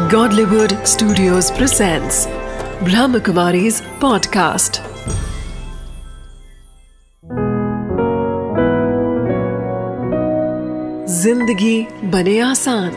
Godlywood Studios presents Brahmakumari's podcast. जिंदगी बने आसान।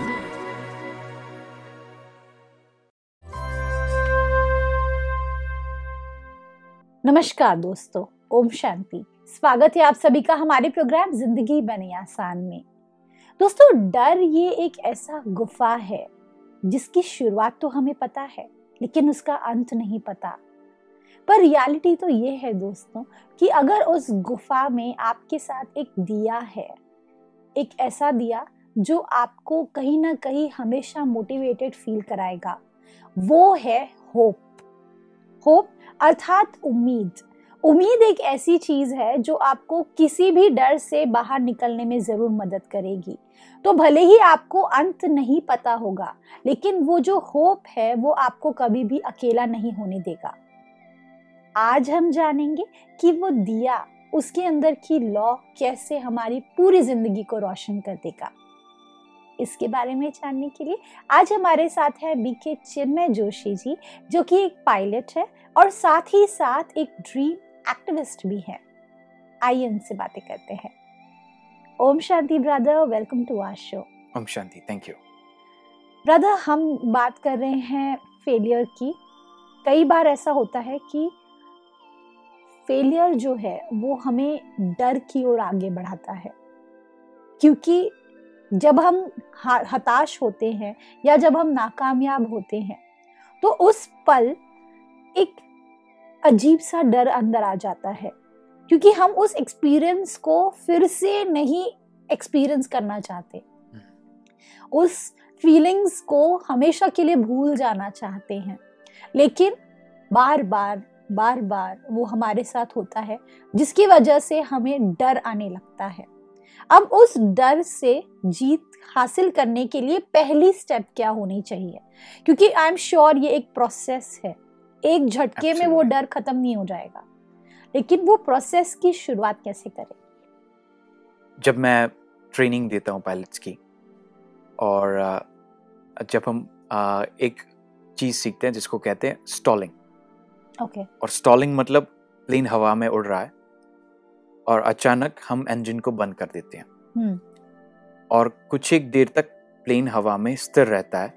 नमस्कार दोस्तों, ओम शांति। स्वागत है आप सभी का हमारे प्रोग्राम जिंदगी बने आसान में। दोस्तों, डर ये एक ऐसा गुफा है जिसकी शुरुआत तो हमें पता है, लेकिन उसका अंत नहीं पता। पर रियलिटी तो ये है दोस्तों कि अगर उस गुफा में आपके साथ एक दिया है, एक ऐसा दिया जो आपको कहीं ना कहीं हमेशा मोटिवेटेड फील कराएगा, वो है होप। होप अर्थात उम्मीद। उम्मीद एक ऐसी चीज है जो आपको किसी भी डर से बाहर निकलने में जरूर मदद करेगी। तो भले ही आपको अंत नहीं पता होगा, लेकिन वो जो होप है वो आपको कभी भी अकेला नहीं होने देगा। आज हम जानेंगे कि वो दिया, उसके अंदर की लौ कैसे हमारी पूरी जिंदगी को रोशन कर देगा। इसके बारे में जानने के लिए आज हमारे साथ है बीके चिन्मय जोशी जी, जो कि एक पायलट है और साथ ही साथ एक ड्रीम एक्टिविस्ट भी है। आइए उनसे बातें करते हैं। ओम शांति brother, welcome to our show. ओम शांति, थैंक यू ब्रदर, हम बात कर रहे हैं फेलियर की। कई बार ऐसा होता है कि फेलियर जो है वो हमें डर की ओर आगे बढ़ाता है, क्योंकि जब हम हताश होते हैं या जब हम नाकामयाब होते हैं तो उस पल एक अजीब सा डर अंदर आ जाता है, क्योंकि हम उस एक्सपीरियंस को फिर से नहीं एक्सपीरियंस करना चाहते। उस फीलिंग्स को हमेशा के लिए भूल जाना चाहते हैं, लेकिन बार बार वो हमारे साथ होता है, जिसकी वजह से हमें डर आने लगता है। अब उस डर से जीत हासिल करने के लिए पहली स्टेप क्या होनी चाहिए? क्योंकि आई एम श्योर ये एक प्रोसेस है, एक झटके में वो डर खत्म नहीं हो जाएगा, लेकिन वो प्रोसेस की शुरुआत कैसे करें? जब मैं ट्रेनिंग देता हूँ पायलट्स की, और जब हम एक चीज सीखते हैं जिसको कहते हैं स्टॉलिंग। ओके। और स्टॉलिंग मतलब प्लेन हवा में उड़ रहा है और अचानक हम इंजन को बंद कर देते हैं और कुछ एक देर तक प्लेन हवा में स्थिर रहता है।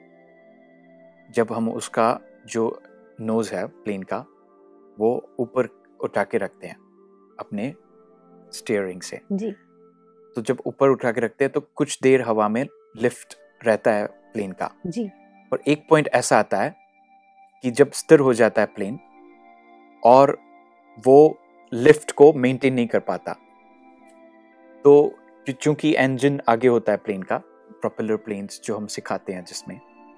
जब हम उसका जो नोज है प्लेन का, वो ऊपर उठा के रखते हैं अपने स्टीयरिंग से जी। तो जब ऊपर उठा के रखते हैं तो कुछ देर हवा में लिफ्ट रहता है प्लेन का जी। और एक पॉइंट ऐसा आता है कि जब स्थिर हो जाता है प्लेन और वो लिफ्ट को मेंटेन नहीं कर पाता, तो चूंकि इंजन आगे होता है प्लेन का, प्रोपेलर प्लेन्स जो हम सिखाते हैं जिसमें,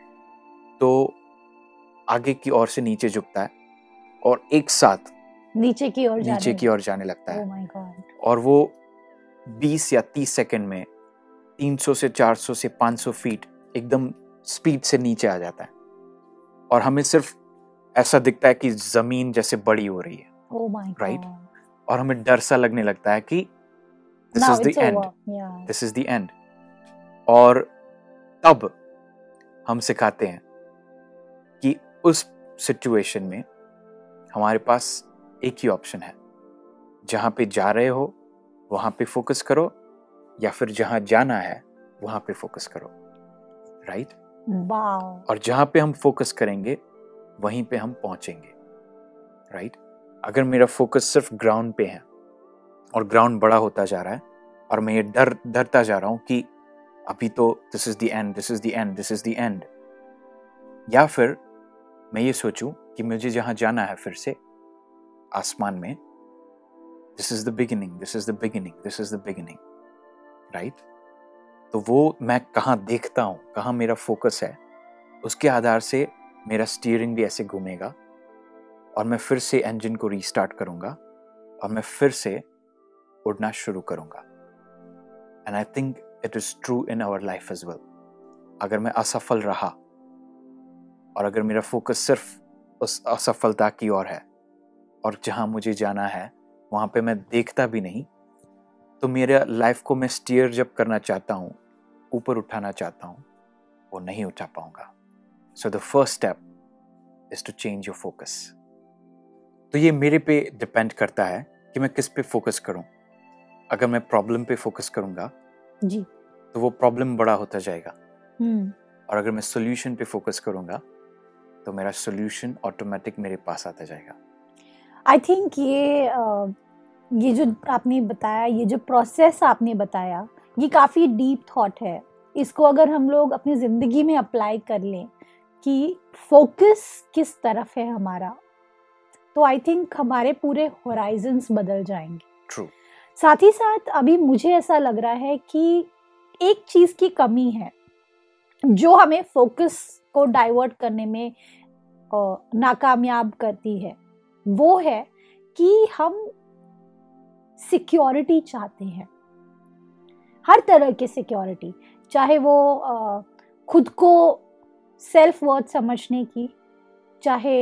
तो आगे की ओर से नीचे झुकता है और एक साथ नीचे की ओर जाने लगता है। Oh my God. और वो 20 या 30 सेकंड में 300 से 400 से 500 फीट एकदम स्पीड से नीचे आ जाता है और हमें सिर्फ ऐसा दिखता है कि जमीन जैसे बड़ी हो रही है। Oh my God. राइट? और हमें डर सा लगने लगता है कि this Now is the it's end, over. Yeah. This is the end. और तब हम सिखाते हैं कि उस सिचुएशन में हमारे पास एक ही ऑप्शन है, जहां पे जा रहे हो वहां पे फोकस करो, या फिर जहां जाना है वहां पे फोकस करो। राइट? Wow. और जहां पे हम फोकस करेंगे वहीं पे हम पहुंचेंगे। राइट? अगर मेरा फोकस सिर्फ ग्राउंड पे है और ग्राउंड बड़ा होता जा रहा है और मैं ये डरता जा रहा हूं कि अभी तो this is the end, this is the end, this is the end, या फिर मैं ये सोचूं कि मुझे जहां जाना है फिर से आसमान में, this is the beginning, this is the beginning, this is the beginning. Right? तो वो मैं कहाँ देखता हूँ, कहाँ मेरा फोकस है, उसके आधार से मेरा स्टीयरिंग भी ऐसे घूमेगा और मैं फिर से इंजन को रीस्टार्ट करूंगा और मैं फिर से उड़ना शुरू करूंगा। And I think it is true in our life as well. अगर मैं असफल रहा और अगर मेरा फोकस सिर्फ उस असफलता की ओर है और जहां मुझे जाना है वहां पे मैं देखता भी नहीं, तो मेरे लाइफ को मैं स्टीयर जब करना चाहता हूं, ऊपर उठाना चाहता हूं, वो नहीं उठा पाऊंगा। So the first step is to change your focus. तो ये मेरे पे डिपेंड करता है कि मैं किस पे फोकस करूं। अगर मैं प्रॉब्लम पे फोकस करूंगा जी, तो वो प्रॉब्लम बड़ा होता जाएगा, हम्म, और अगर मैं सोल्यूशन पे फोकस करूंगा तो मेरा सोल्यूशन ऑटोमेटिक मेरे पास आता जाएगा। आई थिंक ये जो आपने बताया, ये जो प्रोसेस आपने बताया, ये काफ़ी डीप थॉट है। इसको अगर हम लोग अपनी ज़िंदगी में अप्लाई कर लें कि फोकस किस तरफ है हमारा, तो आई थिंक हमारे पूरे होराइजन्स बदल जाएंगे। ट्रू। साथ ही साथ अभी मुझे ऐसा लग रहा है कि एक चीज़ की कमी है जो हमें फोकस को डाइवर्ट करने में नाकामयाब करती है। वो है कि हम सिक्योरिटी चाहते हैं, हर तरह की सिक्योरिटी, चाहे वो खुद को सेल्फ वर्थ समझने की, चाहे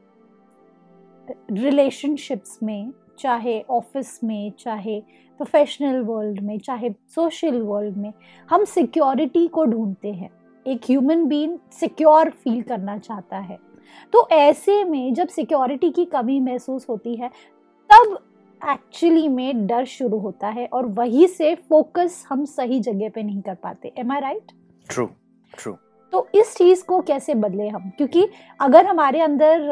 रिलेशनशिप्स में, चाहे ऑफिस में, चाहे प्रोफेशनल वर्ल्ड में, चाहे सोशल वर्ल्ड में, हम सिक्योरिटी को ढूंढते हैं। एक ह्यूमन बीइंग सिक्योर फील करना चाहता है। तो ऐसे में जब सिक्योरिटी की कमी महसूस होती है, तब एक्चुअली में डर शुरू होता है, और वहीं से फोकस हम सही जगह पे नहीं कर पाते। Am I right? True, true. तो इस चीज को कैसे बदले हम? क्योंकि अगर हमारे अंदर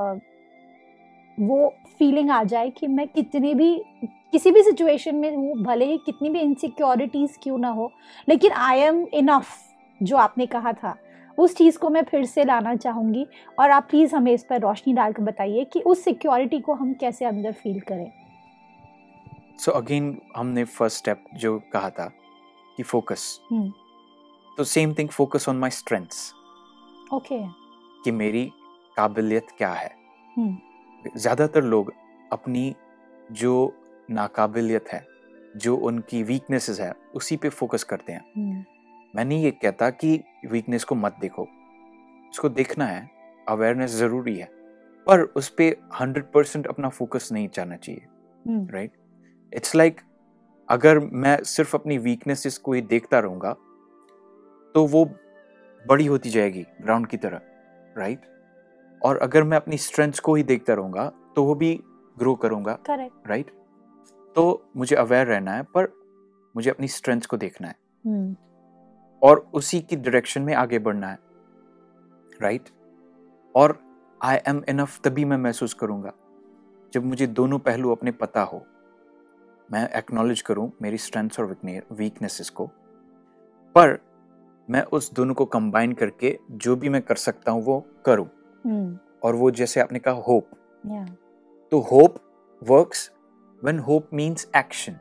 वो फीलिंग आ जाए कि मैं किसी भी सिचुएशन में हूँ, भले ही कितनी भी इनसिक्योरिटीज क्यों ना हो, लेकिन आई एम इनफ, जो आपने कहा था, उस चीज़ को मैं फिर से लाना चाहूँगी। और आप प्लीज़ हमें इस पर रोशनी डाल कर बताइए कि उस सिक्योरिटी को हम कैसे अंदर फील करें। सो अगेन हमने फर्स्ट स्टेप जो कहा था कि फोकस, तो same thing, focus on my strengths. Okay. कि मेरी काबिलियत क्या है। ज़्यादातर लोग अपनी जो नाकाबिलियत है, जो उनकी वीकनेसेस है, उसी पे फोकस करते हैं। मैं नहीं ये कहता कि वीकनेस को मत देखो, उसको देखना है, अवेयरनेस ज़रूरी है, पर उस पे 100% अपना फोकस नहीं जाना चाहिए, राइट? इट्स लाइक अगर मैं सिर्फ अपनी वीकनेसेस को ही देखता रहूँगा तो वो बड़ी होती जाएगी ग्राउंड की तरह, राइट? और अगर मैं अपनी स्ट्रेंथ्स को ही देखता रहूँगा तो वो भी ग्रो करूँगा, करेक्ट, राइट? तो मुझे अवेयर रहना है, पर मुझे अपनी स्ट्रेंथ्स को देखना है और उसी की डायरेक्शन में आगे बढ़ना है, राइट? और आई एम इनफ तभी मैं महसूस करूँगा जब मुझे दोनों पहलू अपने पता हो। मैं एक्नॉलेज करूँ मेरी स्ट्रेंथ्स और वीकनेसेस को, पर मैं उस दोनों को कंबाइन करके जो भी मैं कर सकता हूँ वो करूँ। और वो जैसे आपने कहा होप, तो hope works when hope means action.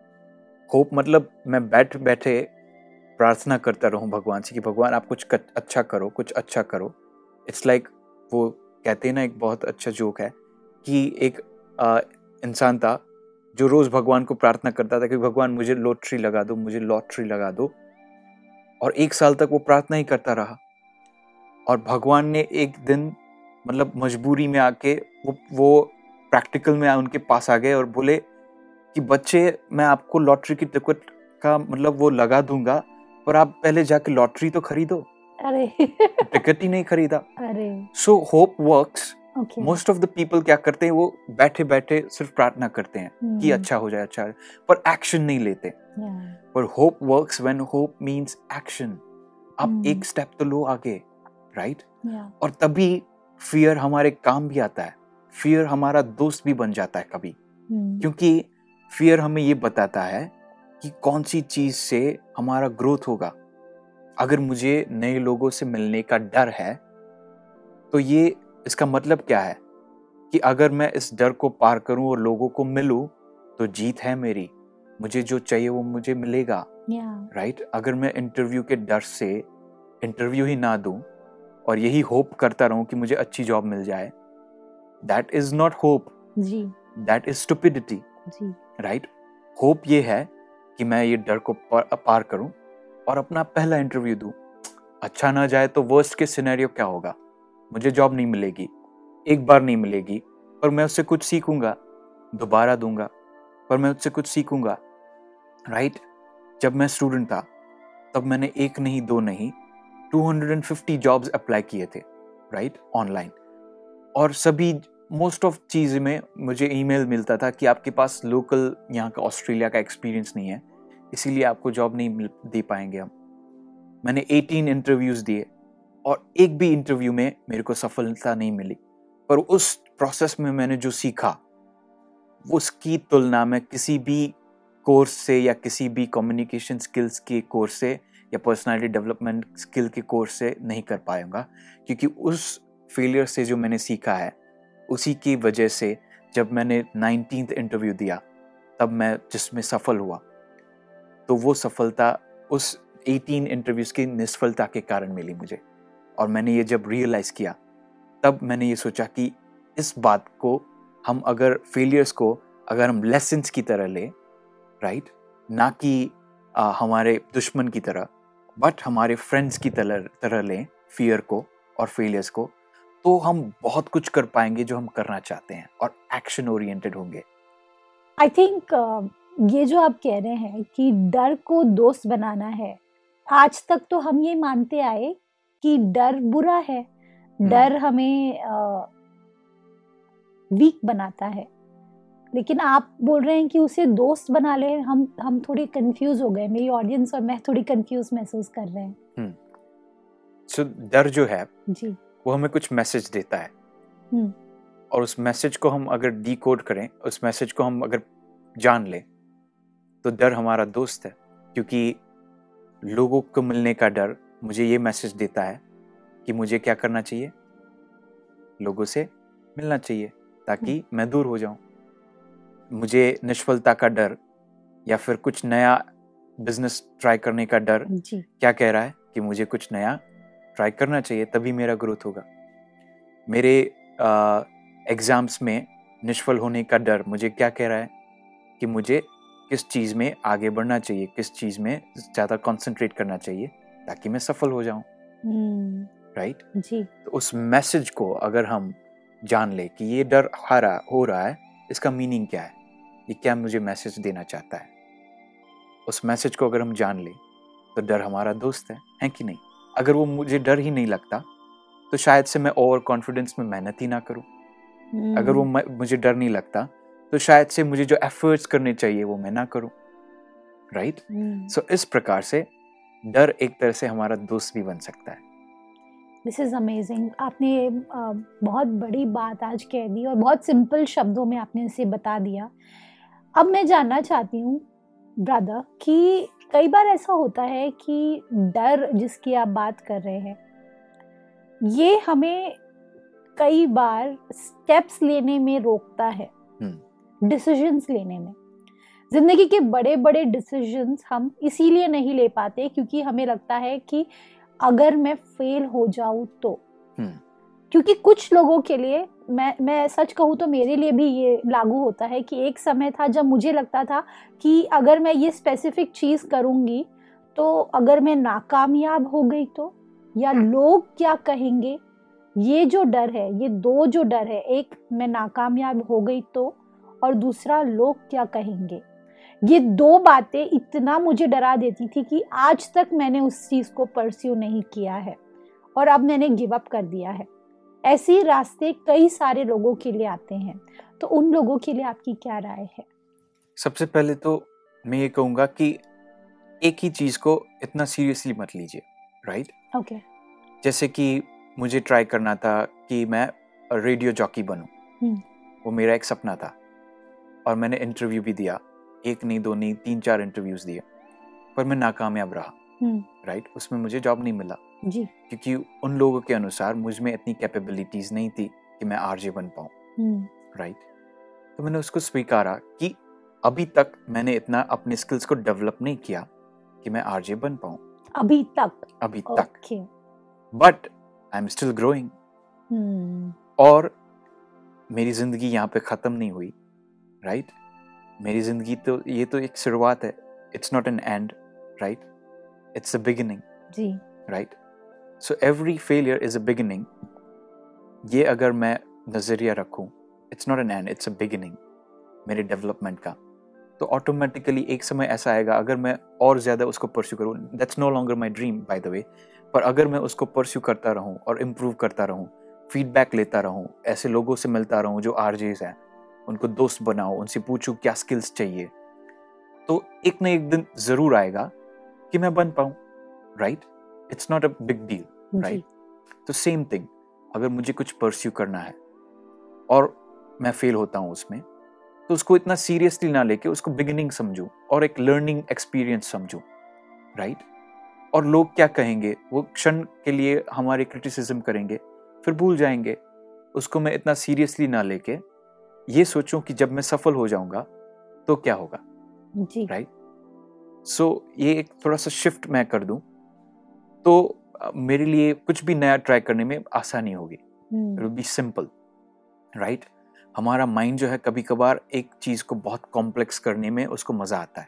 Hope मतलब मैं बैठे प्रार्थना करता रहूं भगवान से कि भगवान आप कुछ अच्छा करो, कुछ अच्छा करो। इट्स लाइक वो कहते हैं ना, एक बहुत अच्छा जोक है कि एक इंसान था जो रोज भगवान को प्रार्थना करता था कि भगवान मुझे लॉटरी लगा दो, मुझे लॉटरी लगा दो। और 1 साल तक वो प्रार्थना ही करता रहा, और भगवान ने एक दिन मतलब मजबूरी में आके वो प्रैक्टिकल में उनके पास आ गए और बोले कि बच्चे, मैं आपको लॉटरी की टिकट का मतलब वो लगा दूंगा, पर आप पहले जाके लॉटरी तो खरीदो। अरे टिकट ही नहीं खरीदा। अरे so hope works. Okay. Most of the people क्या करते हैं, वो बैठे बैठे सिर्फ प्रार्थना करते हैं कि अच्छा हो जाए, अच्छा हो जाए, पर एक्शन नहीं लेते। पर hope works when hope means action. आप एक स्टेप तो लो आगे, राइट? और तभी फियर हमारे काम भी आता है, फियर हमारा दोस्त भी बन जाता है कभी, क्योंकि फियर हमें ये बताता है कि कौन सी चीज से हमारा ग्रोथ होगा। अगर मुझे नए लोगों से मिलने का डर है, तो ये इसका मतलब क्या है कि अगर मैं इस डर को पार करूं और लोगों को मिलूं तो जीत है मेरी, मुझे जो चाहिए वो मुझे मिलेगा, राइट? अगर मैं इंटरव्यू के डर से इंटरव्यू ही ना दूं और यही होप करता रहूं कि मुझे अच्छी जॉब मिल जाए, that is not hope, that is stupidity, right? Hope ये है कि मैं ये डर को पार करूं और अपना पहला इंटरव्यू दूं। अच्छा ना जाए तो वर्स्ट के सिनेरियो क्या होगा, मुझे जॉब नहीं मिलेगी, एक बार नहीं मिलेगी, पर मैं उससे कुछ सीखूंगा, दोबारा दूंगा पर मैं उससे कुछ सीखूंगा, राइट? जब मैं स्टूडेंट था तब मैंने 1 नहीं 2 नहीं 250 जॉब्स अप्लाई किए थे, राइट, ऑनलाइन, और सभी मोस्ट ऑफ चीज़ में मुझे ईमेल मिलता था कि आपके पास लोकल यहाँ का ऑस्ट्रेलिया का एक्सपीरियंस नहीं है, इसीलिए आपको जॉब नहीं दे पाएंगे हम। मैंने 18 इंटरव्यूज़ दिए और एक भी इंटरव्यू में मेरे को सफलता नहीं मिली, पर उस प्रोसेस में मैंने जो सीखा उसकी तुलना में किसी भी कोर्स से या किसी भी कम्युनिकेशन स्किल्स के कोर्स से या पर्सनालिटी डेवलपमेंट स्किल के कोर्स से नहीं कर पाऊंगा, क्योंकि उस फेलियर से जो मैंने सीखा है उसी की वजह से जब मैंने 19th इंटरव्यू दिया तब मैं जिसमें सफल हुआ, तो वो सफलता उस 18 इंटरव्यूज़ की निष्फलता के कारण मिली मुझे। और मैंने ये जब रियलाइज़ किया तब मैंने ये सोचा कि इस बात को हम अगर फेलियर्स को अगर हम लेसन्स की तरह ले, राइट, ना कि हमारे दुश्मन की तरह, बट हमारे फ्रेंड्स की तरह लें फियर को और फेलियर्स को, तो हम बहुत कुछ कर पाएंगे जो हम करना चाहते हैं और एक्शन ओरिएंटेड होंगे। आई थिंक ये जो आप कह रहे हैं कि डर को दोस्त बनाना है, आज तक तो हम ये मानते आए कि डर बुरा है, डर हमें वीक बनाता है, लेकिन आप बोल रहे हैं कि उसे दोस्त बना ले। हम थोड़े कंफ्यूज हो गए, मेरी ऑडियंस और मैं थोड़ी कंफ्यूज महसूस कर रहे हैं। सो डर जो है जी, वो हमें कुछ मैसेज देता है, और उस मैसेज को हम अगर डिकोड करें, उस मैसेज को हम अगर जान लें, तो डर हमारा दोस्त है। क्योंकि लोगों को मिलने का डर मुझे ये मैसेज देता है कि मुझे क्या करना चाहिए, लोगों से मिलना चाहिए ताकि मैं दूर हो जाऊं। मुझे निष्फलता का डर या फिर कुछ नया बिजनेस ट्राई करने का डर क्या कह रहा है कि मुझे कुछ नया ट्राई करना चाहिए, तभी मेरा ग्रोथ होगा। मेरे एग्जाम्स में निष्फल होने का डर मुझे क्या कह रहा है कि मुझे किस चीज़ में आगे बढ़ना चाहिए, किस चीज़ में ज़्यादा कंसंट्रेट करना चाहिए ताकि मैं सफल हो जाऊं, राइट जी। तो उस मैसेज को अगर हम जान ले कि ये डर हो रहा है, इसका मीनिंग क्या है, ये क्या मुझे मैसेज देना चाहता है, उस मैसेज को अगर हम जान ले तो डर हमारा दोस्त है कि नहीं। अगर वो मुझे डर ही नहीं लगता तो शायद से मैं ओवर कॉन्फिडेंस में मेहनत ही ना करूं। अगर वो मुझे डर नहीं लगता तो शायद से मुझे जो एफर्ट्स करने चाहिए वो मैं ना करूं, राइट। सो इस प्रकार से डर एक तरह से हमारा दोस्त भी बन सकता है। This is amazing. आपने बहुत बड़ी बात आज कह दी और बहुत सिंपल शब्दों में आपने इसे बता दिया। अब मैं जानना चाहती हूँ ब्रदर कि कई बार ऐसा होता है कि डर जिसकी आप बात कर रहे हैं, ये हमें कई बार स्टेप्स लेने में रोकता है, डिसीजंस लेने में। जिंदगी के बड़े बड़े डिसीजंस हम इसीलिए नहीं ले पाते क्योंकि हमें लगता है कि अगर मैं फेल हो जाऊं तो, क्योंकि कुछ लोगों के लिए, मैं सच कहूँ तो मेरे लिए भी ये लागू होता है कि एक समय था जब मुझे लगता था कि अगर मैं ये स्पेसिफिक चीज़ करूँगी तो अगर मैं नाकामयाब हो गई तो, या लोग क्या कहेंगे, ये जो डर है, ये दो जो डर है, एक मैं नाकामयाब हो गई तो और दूसरा लोग क्या कहेंगे, ये दो बातें इतना मुझे डरा देती थी कि आज तक मैंने उस चीज़ को परस्यू नहीं किया है और अब मैंने गिव अप कर दिया है। ऐसे रास्ते कई सारे लोगों के लिए आते हैं, तो उन लोगों के लिए आपकी क्या राय है? सबसे पहले तो मैं ये कहूँगा कि एक ही चीज़ को इतना सीरियसली मत लीजिए, राइट। ओके। जैसे कि मुझे ट्राई करना था कि मैं रेडियो जॉकी बनूं, वो मेरा एक सपना था और मैंने इंटरव्यू भी दिया, एक नहीं दो नहीं 3-4 इंटरव्यूज दिए, पर मैं नाकामयाब रहा, राइट। उसमें मुझे जॉब नहीं मिला जी, क्योंकि उन लोगों के अनुसार मुझ में इतनी कैपेबिलिटीज नहीं थी कि मैं आरजे बन पाऊँ, राइट। तो मैंने उसको स्वीकारा कि अभी तक मैंने इतना अपने स्किल्स को डेवलप नहीं किया कि मैं आरजे बन पाऊँ अभी तक। But I am still growing, और मेरी जिंदगी यहाँ पे खत्म नहीं हुई, राइट। मेरी जिंदगी तो ये तो एक शुरुआत है, it's not an end, right, it's a beginning, जी, right. So every failure is a beginning. ये अगर मैं नजरिया रखूं, it's not an end, it's a beginning मेरे डेवलपमेंट का, तो ऑटोमेटिकली एक समय ऐसा आएगा अगर मैं और ज्यादा उसको परस्यू करूं, that's no longer my dream by the way, पर अगर मैं उसको परस्यू करता रहूं और इम्प्रूव करता रहूं, फीडबैक लेता रहूं, ऐसे लोगों से मिलता रहूं जो आरजेस हैं, उनको दोस्त बनाओ, उनसे पूछूं क्या स्किल्स चाहिए, तो एक ना एक दिन जरूर आएगा कि मैं बन पाऊं, right? It's not a big deal, right? तो सेम थिंग, अगर मुझे कुछ परस्यू करना है और मैं फेल होता हूं उसमें, तो उसको इतना सीरियसली ना लेके उसको बिगिनिंग समझूं और एक लर्निंग एक्सपीरियंस समझूं, राइट? और लोग क्या कहेंगे, वो क्षण के लिए हमारे क्रिटिसिज्म करेंगे, फिर भूल जाएंगे। उसको मैं इतना सीरियसली ना लेके ये सोचूं कि जब मैं सफल हो जाऊंगा तो क्या होगा, राइट? सो ये एक थोड़ा सा शिफ्ट मैं कर दूं तो मेरे लिए कुछ भी नया ट्राई करने में आसानी होगी। It will be simple, right? हमारा माइंड जो है कभी कभार एक चीज को बहुत कॉम्प्लेक्स करने में उसको मजा आता है,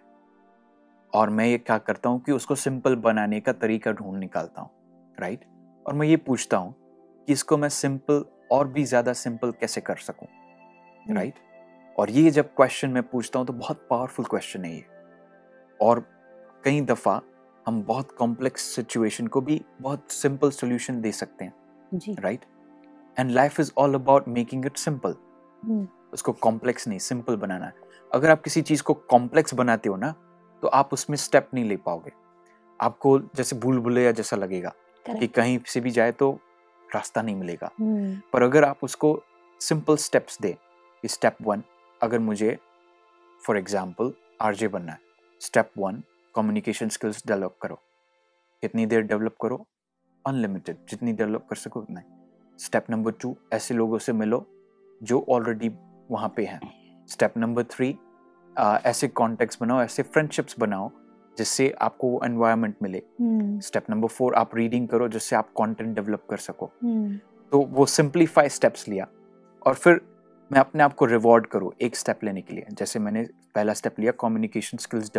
और मैं ये क्या करता हूँ कि उसको सिंपल बनाने का तरीका ढूंढ निकालता हूँ, राइट? और मैं ये पूछता हूँ कि इसको मैं सिंपल और भी ज्यादा सिंपल कैसे कर सकूं, राइट? और ये जब क्वेश्चन मैं पूछता हूँ तो बहुत पावरफुल क्वेश्चन है ये, और कई दफा हम बहुत कॉम्प्लेक्स सिचुएशन को भी बहुत सिंपल सॉल्यूशन दे सकते हैं, right? And life is all about making it simple. उसको कॉम्प्लेक्स नहीं, सिंपल बनाना है। अगर आप किसी चीज को कॉम्प्लेक्स बनाते हो ना, तो आप उसमें स्टेप नहीं ले पाओगे। आपको जैसे भूल भुलैया जैसा लगेगा कि कहीं से भी जाए तो रास्ता नहीं मिलेगा। पर अगर आप उसको सिंपल स्टेप्स दे कि स्टेप 1, अगर मुझे फॉर एग्जांपल आरजे बनना है, स्टेप 1 कम्युनिकेशन स्किल्स डेवलप करो। कितनी देर डेवलप करो? अनलिमिटेड, जितनी डेवलप कर सको उतना। स्टेप नंबर 2, ऐसे लोगों से मिलो जो ऑलरेडी वहां पे हैं। स्टेप नंबर 3, ऐसे कॉन्टेक्ट्स बनाओ, ऐसे फ्रेंडशिप्स बनाओ जिससे आपको वो एनवायरनमेंट मिले। स्टेप नंबर 4, आप रीडिंग करो जिससे आप कंटेंट डेवलप कर सको। तो वो सिंप्लीफाई स्टेप्स लिया, और फिर मैं अपने आप को रिवॉर्ड करूँ एक स्टेप लेने के लिए। जैसे मैंने पहला स्टेप लिया, कम्युनिकेशन स्किल्स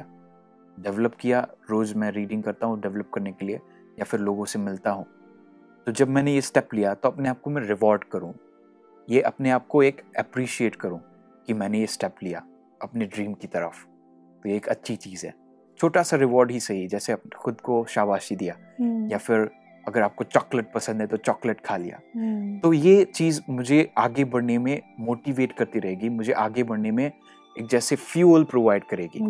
डेवलप किया। रोज मैं रीडिंग करता हूँ डेवलप करने के लिए, या फिर लोगों से मिलता हूँ। तो जब मैंने ये स्टेप लिया तो अपने आप को मैं रिवॉर्ड करूँ, ये अपने आप को एक अप्रिशिएट करूँ कि मैंने ये स्टेप लिया अपने ड्रीम की तरफ। तो ये एक अच्छी चीज़ है, छोटा सा रिवॉर्ड ही सही, जैसे खुद को शाबाशी दिया, या फिर अगर आपको चॉकलेट पसंद है तो चॉकलेट खा लिया। तो ये चीज़ मुझे आगे बढ़ने में मोटिवेट करती रहेगी, मुझे आगे बढ़ने में एक जैसे फ्यूल प्रोवाइड करेगी।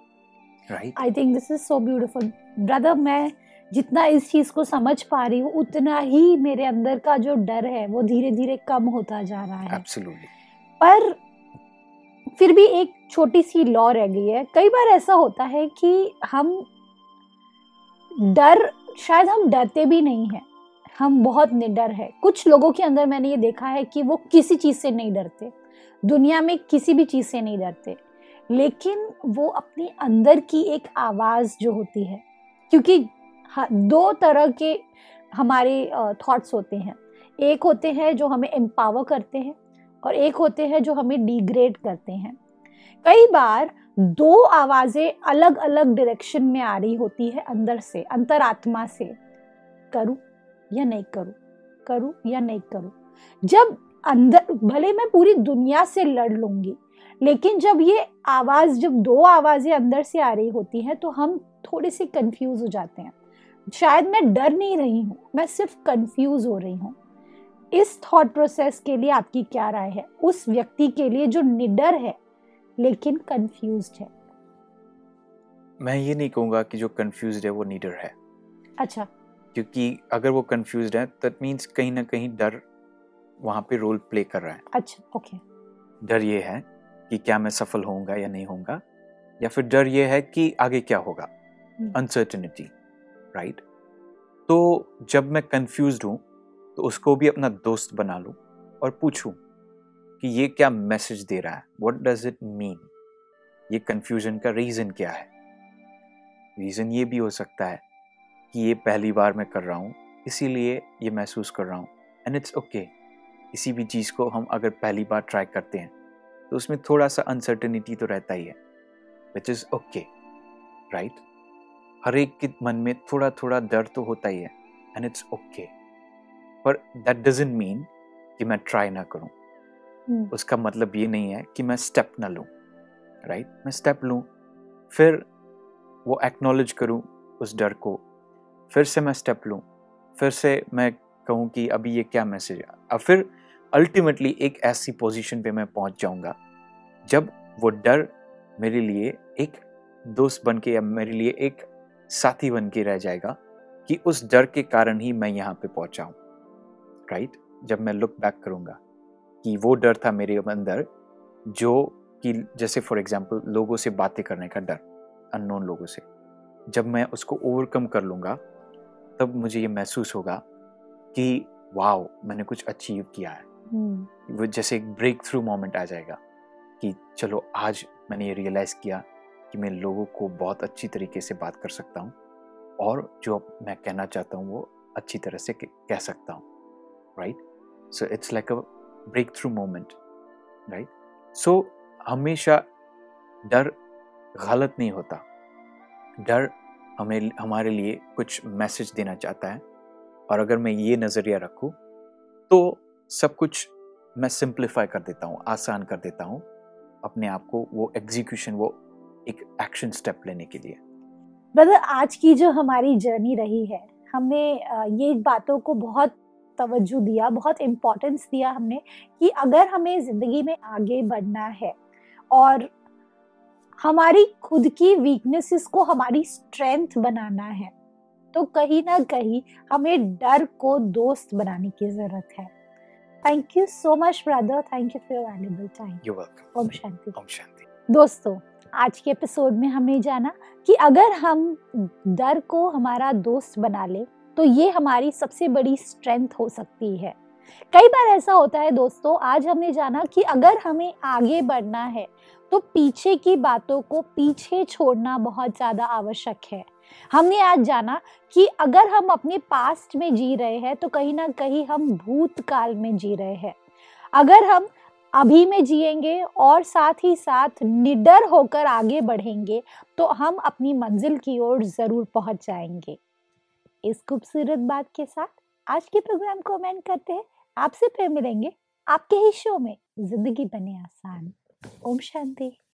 Right? I think this is so beautiful brother. मैं जितना इस चीज को समझ पा रही हूँ, उतना ही मेरे अंदर का जो डर है वो धीरे धीरे कम होता जा रहा है। Absolutely. पर फिर भी एक छोटी सी लॉ रह गई है। कई बार ऐसा होता है कि शायद हम डरते भी नहीं हैं, हम बहुत निडर है। कुछ लोगों के अंदर मैंने ये देखा है कि वो किसी चीज से नहीं डरते, दुनिया में किसी भी चीज से नहीं डरते, लेकिन वो अपने अंदर की एक आवाज जो होती है, क्योंकि दो तरह के हमारे थॉट्स होते हैं। एक होते हैं जो हमें एम्पावर करते हैं, और एक होते हैं जो हमें डिग्रेड करते हैं। कई बार दो आवाजें अलग अलग डायरेक्शन में आ रही होती है अंदर से, अंतरात्मा से, करूं या नहीं करूं, करूं या नहीं करूं। जब अंदर भले मैं पूरी दुनिया से लड़ लूंगी, लेकिन जब दो आवाजें अंदर से आ रही होती हैं तो हम थोड़े से कंफ्यूज हो जाते हैं। शायद मैं डर नहीं रही हूं, मैं सिर्फ कंफ्यूज हो रही हूं। इस थॉट प्रोसेस के लिए आपकी क्या राय है, उस व्यक्ति के लिए जो निडर है लेकिन कंफ्यूज्ड है? मैं ये नहीं कहूँगा कि जो कंफ्यूज्ड है वो निडर है। अच्छा। क्योंकि अगर वो कंफ्यूज्ड है दैट मीन्स कहीं ना कहीं डर वहाँ पे रोल प्ले कर रहा है। अच्छा, ओके। डर ये है कि क्या मैं सफल होऊंगा या नहीं होऊंगा, या फिर डर ये है कि आगे क्या होगा, अनसर्टेनिटी, राइट? तो जब मैं कंफ्यूज्ड हूँ तो उसको भी अपना दोस्त बना लूँ और पूछूं कि ये क्या मैसेज दे रहा है, व्हाट डज इट मीन, ये कंफ्यूजन का रीजन क्या है। रीजन ये भी हो सकता है कि ये पहली बार मैं कर रहा हूँ इसीलिए ये महसूस कर रहा हूँ, एंड इट्स ओके। किसी भी चीज़ को हम अगर पहली बार ट्राई करते हैं तो उसमें थोड़ा सा अनसर्टेनिटी तो रहता ही है, विच इज़ ओके, राइट? हर एक के मन में थोड़ा थोड़ा डर तो होता ही है, एंड इट्स ओके। पर दैट डजंट मीन कि मैं ट्राई ना करूं। उसका मतलब ये नहीं है कि मैं स्टेप ना लूं, राइट? मैं स्टेप लूं, फिर वो एक्नॉलेज करूं उस डर को, फिर से मैं स्टेप लूँ, फिर से मैं कहूँ कि अभी ये क्या मैसेज है, और फिर अल्टीमेटली एक ऐसी पोजीशन पे मैं पहुंच जाऊंगा जब वो डर मेरे लिए एक दोस्त बन के या मेरे लिए एक साथी बन के रह जाएगा कि उस डर के कारण ही मैं यहाँ पे पहुंचा हूँ, राइट। जब मैं लुक बैक करूंगा कि वो डर था मेरे अंदर, जो कि जैसे फॉर एग्जांपल लोगों से बातें करने का डर, अननोन लोगों से, जब मैं उसको ओवरकम कर लूंगा तब मुझे ये महसूस होगा कि वाओ मैंने कुछ अचीव किया है। वो जैसे एक ब्रेक थ्रू मोमेंट आ जाएगा कि चलो आज मैंने ये रियलाइज किया कि मैं लोगों को बहुत अच्छी तरीके से बात कर सकता हूँ और जो मैं कहना चाहता हूँ वो अच्छी तरह से कह सकता हूँ, right. So it's like a breakthrough moment, right. So हमेशा डर गलत नहीं होता, डर हमारे लिए कुछ मैसेज देना चाहता है, और अगर मैं ये नज़रिया रखूँ तो सब कुछ मैं सिंप्लीफाई कर देता हूँ, आसान कर देता हूँ अपने आप को, वो एग्जीक्यूशन, वो एक एक्शन स्टेप लेने के लिए। ब्रदर, आज की जो हमारी जर्नी रही है, हमने ये बातों को बहुत तवज्जो दिया, बहुत इम्पोर्टेंस दिया हमने कि अगर हमें जिंदगी में आगे बढ़ना है और हमारी खुद की वीकनेसेस को हमारी स्ट्रेंथ बनाना है, तो कहीं ना कहीं हमें डर को दोस्त बनाने की जरूरत है। Thank you so much brother, thank you for your valuable time. You welcome. ओम शांति। ओम शांति। दोस्तों, आज के एपिसोड में हमने जाना कि अगर हम डर को हमारा दोस्त बना ले तो ये हमारी सबसे बड़ी स्ट्रेंथ हो सकती है। कई बार ऐसा होता है दोस्तों, आज हमने जाना कि अगर हमें आगे बढ़ना है तो पीछे की बातों को पीछे छोड़ना बहुत ज्यादा आवश्यक है। हमने आज जाना कि अगर हम अपने पास्ट में जी रहे हैं तो कहीं ना कहीं हम भूतकाल में जी रहे हैं। अगर हम अभी में जिएंगे और साथ ही साथ निडर होकर आगे बढ़ेंगे तो हम अपनी मंजिल की ओर जरूर पहुंच जाएंगे। इस खूबसूरत बात के साथ आज के प्रोग्राम को एंड करते हैं। आपसे फिर मिलेंगे आपके ही शो में जिंदगी बने आसान। ओम शांति।